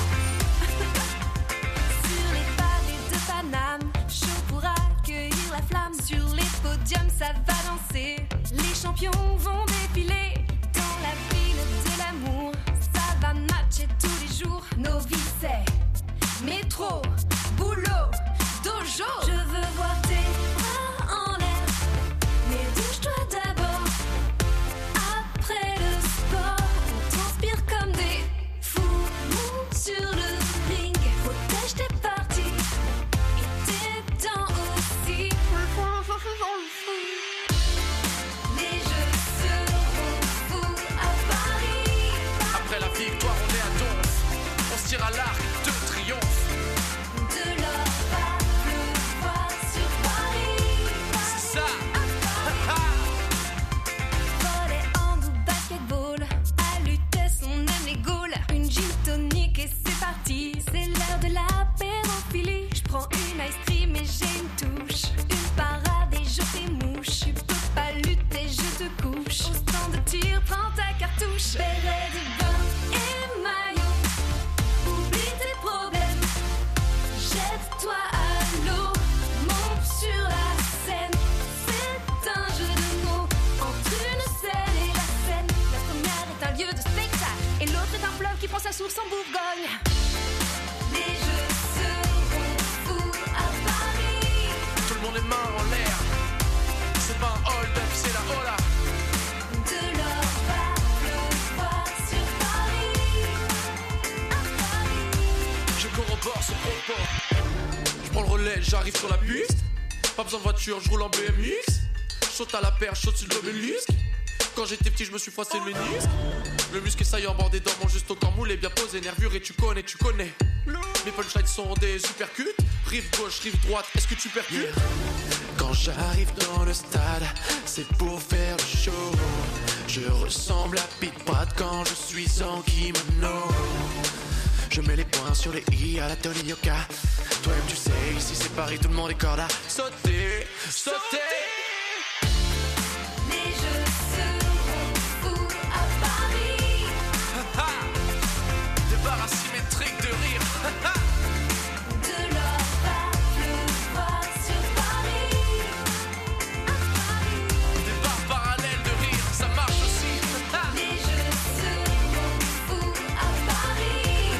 Sur les pavés de Paname, chaud pour accueillir la flamme. Sur les podiums, ça va danser. Les champions vont défiler dans la ville de l'amour. Ça va matcher tous les jours. Nos vies, c'est métro, boulot, dojo. Je veux voir tes bras en l'air, mais bouge-toi d'abord. Après le sport, on transpire comme des fous. Sur le ring, protège tes parties et tes dents aussi. Les jeux seront fous à Paris. Après la victoire, on est à Donf. On se tire à l'arc de triomphe. De l'or va pleuvoir sur Paris. C'est ça. Volley, hand ou basketball, à Lutèce on aime les Gaules. Une gin tonic et c'est parti. C'est l'heure de l'apérophilie. Je prends une ice cream et j'ai une touche. Une parade et je fais mouche. Tu peux pas lutter, je te couche. Au stand de tir, prends ta cartouche. Béret de bain et maillot. Oublie tes problèmes. Jette-toi à l'eau. Monte sur la scène. C'est un jeu de mots entre une scène et la scène. La première est un lieu de spectacle et l'autre est un fleuve qui prend sa source en Bourgogne. Les jeux seront fous à Paris. Tout le monde les mains en l'air. C'est pas un hold-up, c'est la hola. De l'or va pleuvoir sur Paris. À Paris. Je corrobore ce propos. Je prends le relais, j'arrive sur la piste. Pas besoin de voiture, je roule en B M X. saute à la perche au-dessus de l'obélisque. Quand j'étais petit, je me suis froissé le ménisque. Le muscle est saillant bordé d'or, mon juste au corps moulé, bien posé, nervure et tu connais, tu connais. Mes punchlines sont des supercuts. Rive gauche, rive droite, est-ce que tu percutes? Quand j'arrive dans le stade, c'est pour faire le show. Je ressemble à Pete Pratt quand je suis en kimono. Je mets les points sur les i à la Tony Yoka. Toi-même tu sais, ici c'est Paris, tout le monde est corde à sauter, sauter. Les jeux seront fous à Paris. Des barres asymétriques de rire. De l'or va pleuvoir sur Paris. À Paris. Des barres parallèles de rire, ça marche aussi. Les jeux seront fous à Paris.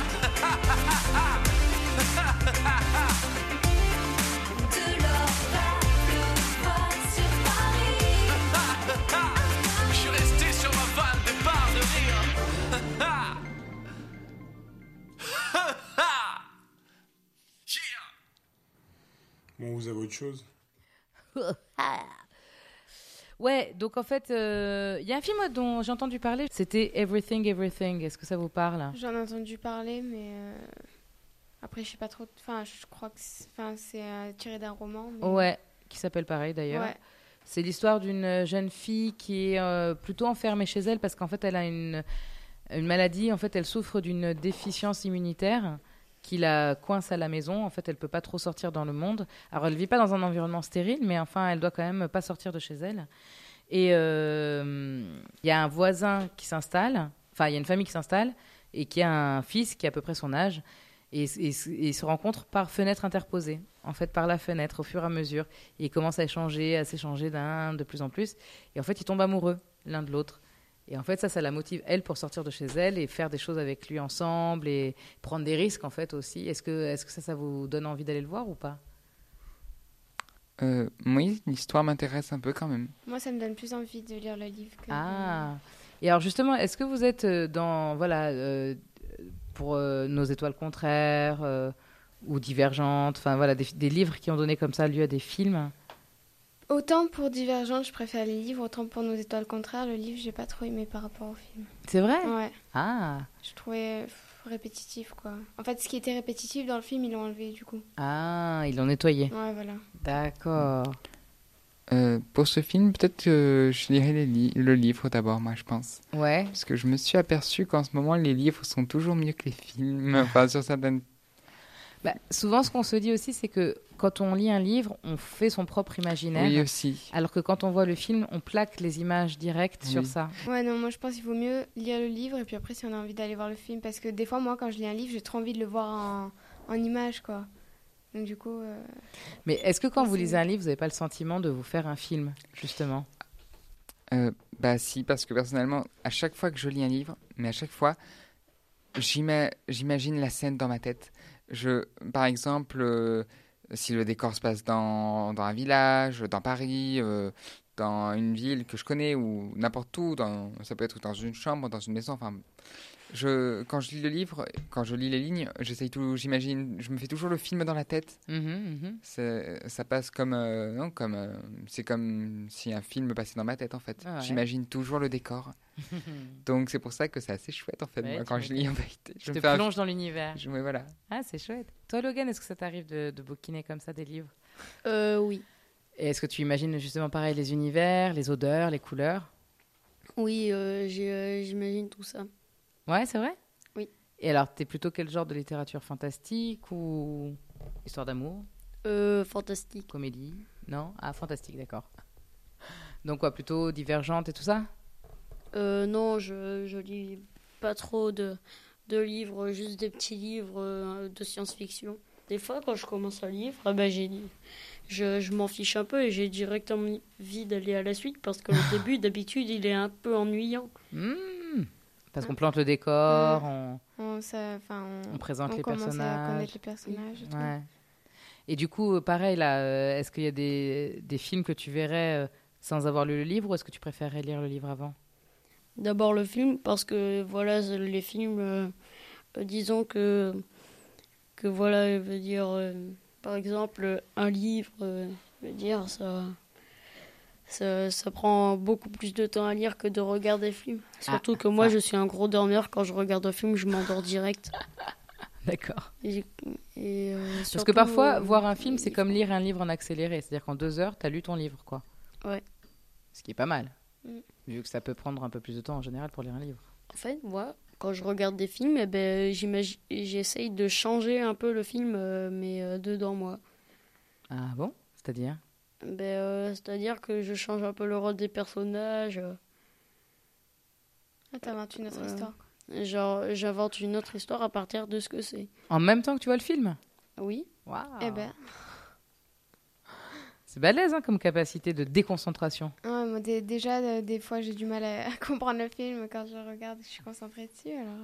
De l'or va pleuvoir sur Paris. Je suis resté sur ma vanne, des barres de rire. Bon, vous avez autre chose? Ouais, donc en fait, il euh, y a un film dont j'ai entendu parler, c'était Everything, Everything. Est-ce que ça vous parle? J'en ai entendu parler, mais euh, après, je sais pas trop. Enfin, je crois que c'est, enfin, c'est euh, tiré d'un roman. Mais... Ouais, qui s'appelle pareil d'ailleurs. Ouais. C'est l'histoire d'une jeune fille qui est euh, plutôt enfermée chez elle parce qu'en fait, elle a une, une maladie. En fait, elle souffre d'une déficience immunitaire qui la coince à la maison. En fait, elle peut pas trop sortir dans le monde. Alors, elle vit pas dans un environnement stérile, mais enfin, elle doit quand même pas sortir de chez elle. Et il euh, y a un voisin qui s'installe, enfin, il y a une famille qui s'installe et qui a un fils qui a à peu près son âge. Et, et, et ils se rencontrent par fenêtre interposée, en fait, par la fenêtre, au fur et à mesure. Et ils commencent à échanger, à s'échanger d'un de plus en plus. Et en fait, ils tombent amoureux l'un de l'autre. Et en fait, ça, ça la motive, elle, pour sortir de chez elle et faire des choses avec lui ensemble et prendre des risques, en fait, aussi. Est-ce que, est-ce que ça, ça vous donne envie d'aller le voir ou pas? Euh, oui, l'histoire m'intéresse un peu quand même. Moi, ça me donne plus envie de lire le livre que... Ah. Et alors, justement, est-ce que vous êtes dans, voilà, euh, pour euh, Nos étoiles contraires euh, ou Divergentes, enfin, voilà, des, des livres qui ont donné comme ça lieu à des films? Autant pour Divergente, je préfère les livres, autant pour Nos étoiles contraires, le livre, j'ai pas trop aimé par rapport au film. C'est vrai? Ouais. Ah. Je trouvais pff, répétitif, quoi. En fait, ce qui était répétitif dans le film, ils l'ont enlevé, du coup. Ah, ils l'ont nettoyé. Ouais, voilà. D'accord. Euh, pour ce film, peut-être que je lirai les li- le livre d'abord, moi, je pense. Ouais. Parce que je me suis aperçu qu'en ce moment, les livres sont toujours mieux que les films. Enfin, sur certaines... Bah, souvent, ce qu'on se dit aussi, c'est que quand on lit un livre, on fait son propre imaginaire. Oui, aussi. Alors que quand on voit le film, on plaque les images directes Oui. sur ça. Ouais, non, moi, je pense qu'il vaut mieux lire le livre et puis après, si on a envie d'aller voir le film. Parce que des fois, moi, quand je lis un livre, j'ai trop envie de le voir en, en images, quoi. Donc, du coup... Euh... Mais est-ce que quand vous c'est- lisez un livre, vous n'avez pas le sentiment de vous faire un film, justement? Euh, bah si, parce que personnellement, à chaque fois que je lis un livre, mais à chaque fois, j'ima- j'imagine la scène dans ma tête. Je, par exemple, euh, si le décor se passe dans, dans un village, dans Paris, euh, dans une ville que je connais ou n'importe où, dans, ça peut être dans une chambre, dans une maison, enfin... Je, quand je lis le livre, quand je lis les lignes, j'essaye tout, j'imagine, je me fais toujours le film dans la tête. Mhm, mhm. C'est- ça passe comme, euh, non, comme, euh, c'est comme si un film passait dans ma tête en fait. Ah ouais. J'imagine toujours le décor. Donc c'est pour ça que c'est assez chouette en fait. Ouais, moi, tu quand je lis en vérité, Tu je te me fais un- plonges dans l'univers. je- ouais, voilà. Ah, c'est chouette. Toi, Logan, est-ce que ça t'arrive de, de bouquiner comme ça des livres? Euh, oui. Et est-ce que tu imagines justement pareil les univers, les odeurs, les couleurs? Oui, euh, j'ai, euh, j'imagine tout ça. Ouais, c'est vrai? Oui. Et alors, t'es plutôt quel genre de littérature? Fantastique ou histoire d'amour? Euh, fantastique. Comédie? Non? Ah, fantastique, d'accord. Donc quoi, plutôt Divergente et tout ça? Euh, non, je, je lis pas trop de, de livres, juste des petits livres euh, de science-fiction. Des fois, quand je commence un livre, ah ben, j'ai, je, je m'en fiche un peu et j'ai directement envie d'aller à la suite parce que le début, d'habitude, il est un peu ennuyant. Hmm. Parce qu'on plante le décor, on, On, ça, enfin, on, on présente on les commence personnages. à connaître les personnages. Et tout. Ouais. Et du coup, euh, pareil, là, euh, est-ce qu'il y a des, des films que tu verrais euh, sans avoir lu le livre ou est-ce que tu préférerais lire le livre avant? D'abord le film, parce que voilà, les films, euh, euh, disons que, que voilà, je veux dire, euh, par exemple, un livre, euh, je veux dire, ça, ça, ça prend beaucoup plus de temps à lire que de regarder le film. Surtout Ah, que moi, ça. je suis un gros dormeur. Quand je regarde un film, je m'endors direct. D'accord. Et, et, euh, Parce surtout, que parfois, euh, voir un film, c'est comme lire un livre en accéléré. C'est-à-dire qu'en deux heures, tu as lu ton livre, quoi. Ouais. Ce qui est pas mal. Mm. Vu que ça peut prendre un peu plus de temps en général pour lire un livre. En fait, moi, quand je regarde des films, eh ben, j'imagine, j'essaye de changer un peu le film, euh, mais euh, dedans moi. Ah bon? C'est-à-dire? Ben, euh, c'est-à-dire que je change un peu le rôle des personnages. euh, Ah, t'inventes une autre euh, histoire. Genre, j'invente une autre histoire à partir de ce que c'est. En même temps que tu vois le film? Oui. Waouh! Eh ben. C'est balèze hein, comme capacité de déconcentration. Ouais, moi, dé- déjà, euh, des fois, j'ai du mal à, à comprendre le film quand je regarde, je suis concentrée dessus. Alors...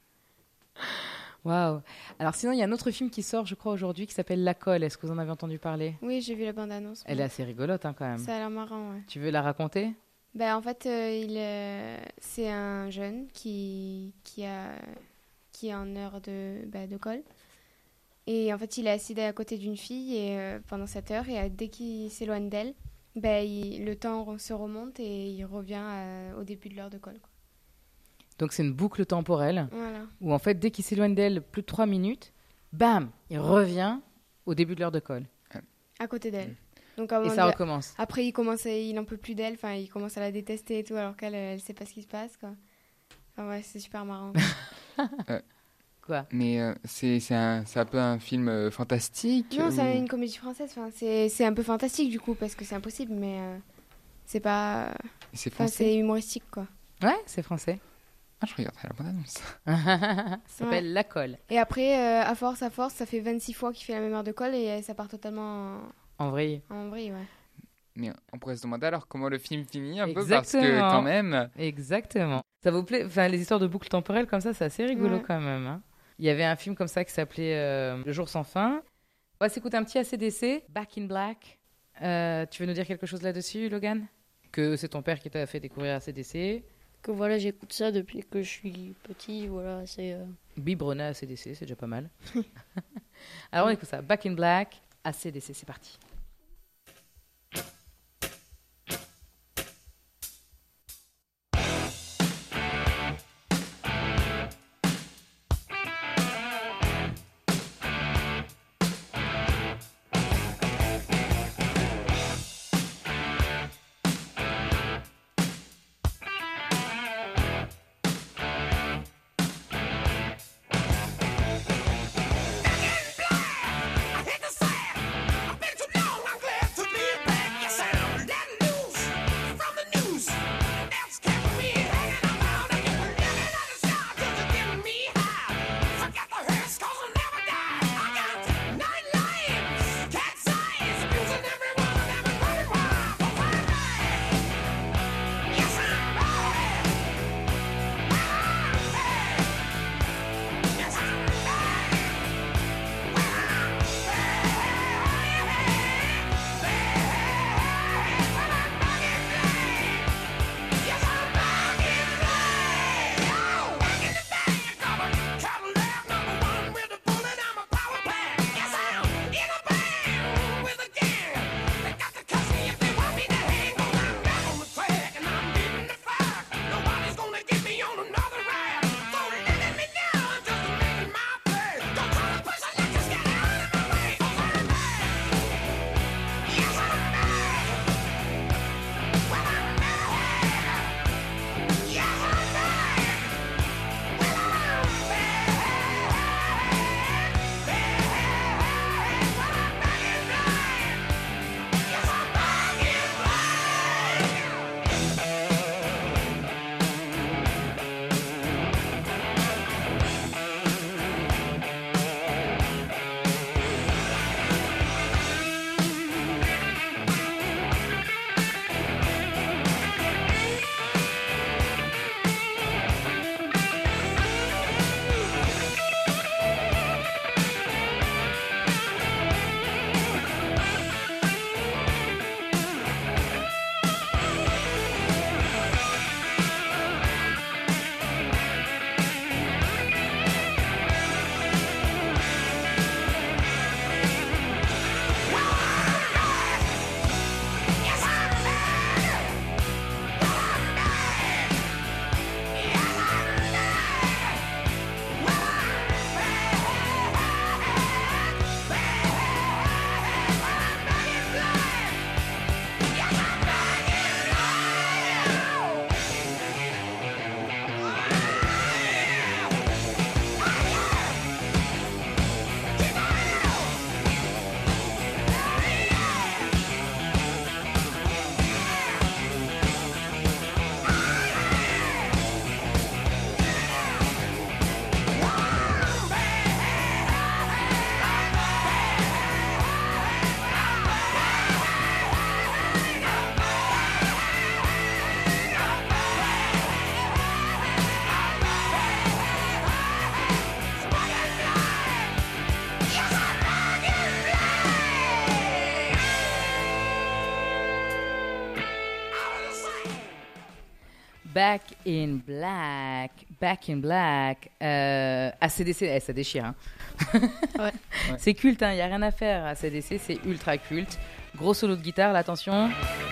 Waouh! Alors sinon, il y a un autre film qui sort, je crois, aujourd'hui, qui s'appelle La Colle. Est-ce que vous en avez entendu parler? Oui, j'ai vu la bande-annonce. Elle est assez rigolote hein, quand même. Ça a l'air marrant, ouais. Tu veux la raconter? Ben, en fait, euh, il, euh, c'est un jeune qui, qui, a, qui est en heure de, bah, de colle. Et en fait, il est assis à côté d'une fille et, euh, pendant cette heure. Et euh, dès qu'il s'éloigne d'elle, ben, il- le temps se remonte et il revient euh, au début de l'heure de colle, quoi. Donc c'est une boucle temporelle Voilà. où en fait, dès qu'il s'éloigne d'elle plus de trois minutes, bam, il revient au début de l'heure de colle. À côté d'elle. Donc, Et ça recommence. Après, il commence, à- il n'en peut plus d'elle. Enfin, il commence à la détester et tout, alors qu'elle, elle sait pas ce qui se passe, quoi. Enfin, ouais, c'est super marrant. Euh, Quoi? Mais euh, c'est c'est un, c'est un peu un film euh, fantastique Non, ou- c'est une comédie française. Enfin, c'est c'est un peu fantastique du coup parce que c'est impossible, mais euh, c'est pas. C'est Enfin, français? c'est humoristique quoi. Ouais, c'est français. Ah, je regarderai la bande-annonce. Ça s'appelle Ouais. La Colle. Et après, euh, à force, à force, ça fait vingt-six fois qu'il fait la même heure de colle et euh, ça part totalement En vrai. en, en vrille, ouais. Mais on pourrait se demander alors comment le film finit un peu parce que Exactement. quand même. Exactement. Ça vous plaît? Enfin, les histoires de boucles temporelles comme ça, c'est assez rigolo Ouais. quand même. hein. Il y avait un film comme ça qui s'appelait euh, Le jour sans fin. On va s'écouter un petit A C D C, Back in Black. Euh, tu veux nous dire quelque chose là-dessus, Logan? Que c'est ton père qui t'a fait découvrir A C D C. Que voilà, j'écoute ça depuis que je suis petit. Voilà, c'est. euh, Biberonnet A C D C, c'est déjà pas mal. Alors on écoute ça. Back in Black, A C D C, c'est parti. I hate to say it, I've been too long Back in Black. Back in Black. Euh, A C D C, eh, ça déchire. Hein. Ouais. C'est culte, il hein, n'y a rien à faire. A C D C, c'est ultra culte. Gros solo de guitare, là, attention.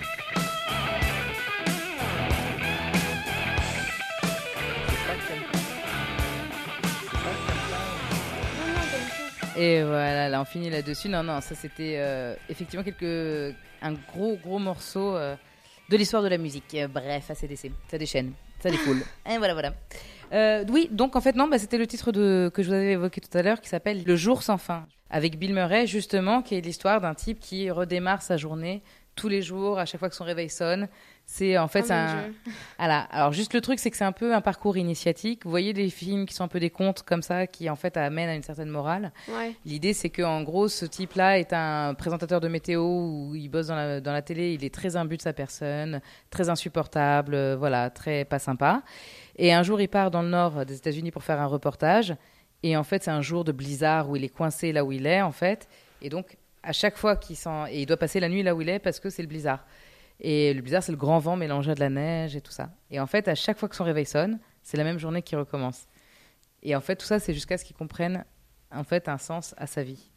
Et voilà, là on finit là-dessus. Non, non, ça c'était euh, effectivement quelque, un gros, gros morceau euh, de l'histoire de la musique. Euh, bref, A C D C, ça déchaîne, ça défoule. Et voilà, voilà. Euh, oui, donc en fait, non, bah, c'était le titre de, que je vous avais évoqué tout à l'heure qui s'appelle Le jour sans fin. Avec Bill Murray, justement, qui est l'histoire d'un type qui redémarre sa journée tous les jours, à chaque fois que son réveil sonne. C'est en fait Oh mon un. Dieu. Voilà. Alors juste le truc, c'est que c'est un peu un parcours initiatique. Vous voyez des films qui sont un peu des contes comme ça, qui en fait amènent à une certaine morale. Ouais. L'idée, c'est que en gros, ce type-là est un présentateur de météo où il bosse dans la, dans la télé. Il est très imbu de sa personne, très insupportable, euh, voilà, très pas sympa. Et un jour, il part dans le nord des États-Unis pour faire un reportage. Et en fait, c'est un jour de blizzard où il est coincé là où il est, en fait. Et donc, à chaque fois qu'il s'en... Et il doit passer la nuit là où il est parce que c'est le blizzard. Et le blizzard, c'est le grand vent mélangé à de la neige et tout ça. Et en fait, à chaque fois que son réveil sonne, c'est la même journée qui recommence. Et en fait, tout ça, c'est jusqu'à ce qu'il comprenne, en fait, un sens à sa vie.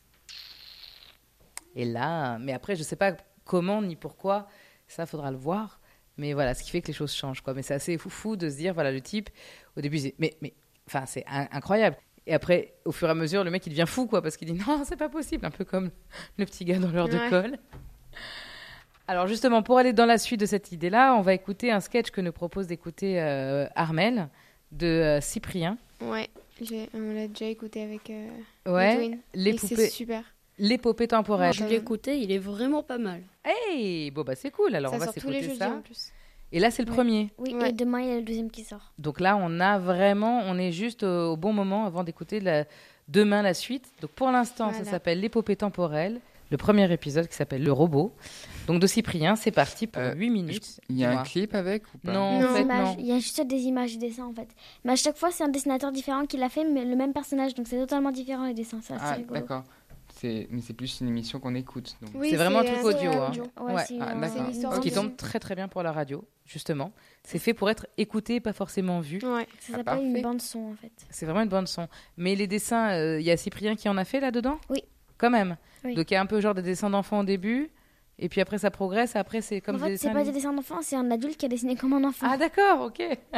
Et là... Mais après, je sais pas comment ni pourquoi, ça, faudra le voir. Mais voilà, ce qui fait que les choses changent, quoi. Mais c'est assez foufou de se dire, voilà, le type, au début, c'est... Mais, mais... Enfin, c'est un- incroyable. Et après, au fur et à mesure, le mec, il devient fou, quoi, parce qu'il dit non, c'est pas possible, un peu comme le petit gars dans l'heure de Ouais. colle. Alors justement, pour aller dans la suite de cette idée-là, on va écouter un sketch que nous propose d'écouter euh, Armel de euh, Cyprien. Ouais, j'ai- on l'a déjà écouté avec euh, Ouais, Edwin. les Et poupées- c'est super. L'épopée temporelle. Je l'ai écouté, il est vraiment pas mal. Hey, bon bah c'est cool. Alors Ça on va sort tous les s'écouter jeudis ça. en plus. Et là, c'est le Ouais. premier. Oui, Ouais. et demain, il y a le deuxième qui sort. Donc là, on a vraiment, on est juste au, au bon moment avant d'écouter la, demain la suite. Donc pour l'instant, ça Voilà. s'appelle l'épopée temporelle. Le premier épisode qui s'appelle Le robot. Donc de Cyprien, c'est parti pour Euh, huit minutes. Il y a Dis-moi. un clip avec ou pas? Non, Des en fait, images. non. Il y a juste des images et des dessins en fait. Mais à chaque fois, c'est un dessinateur différent qui l'a fait, mais le même personnage. Donc c'est totalement différent les dessins. C'est assez Ah, rigolo. d'accord. C'est... Mais c'est plus une émission qu'on écoute. Donc. Oui, C'est vraiment un c'est, truc euh, audio. c'est hein. audio. Ouais, Ouais. c'est Ah, une- d'accord. c'est une histoire Ce qui audio. tombe très très bien pour la radio, justement. C'est fait pour être écouté, pas forcément vu. Ouais. Ça Ah, s'appelle une parfait. bande son en fait. C'est vraiment une bande son. Mais les dessins, euh, il y a Cyprien qui en a fait là-dedans? Oui. Quand même. Oui. Donc il y a un peu genre des dessins d'enfants au début, et puis après ça progresse, et après c'est comme en des fait, dessins... c'est pas des animés. dessins d'enfants, c'est un adulte qui a dessiné comme un enfant. Ah d'accord, ok.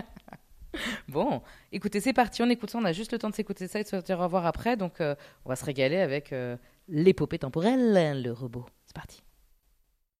Bon, écoutez, c'est parti, on écoute ça, on a juste le temps de s'écouter ça et de se dire au revoir après, donc euh, on va se régaler avec euh, l'épopée temporelle, le robot. C'est parti.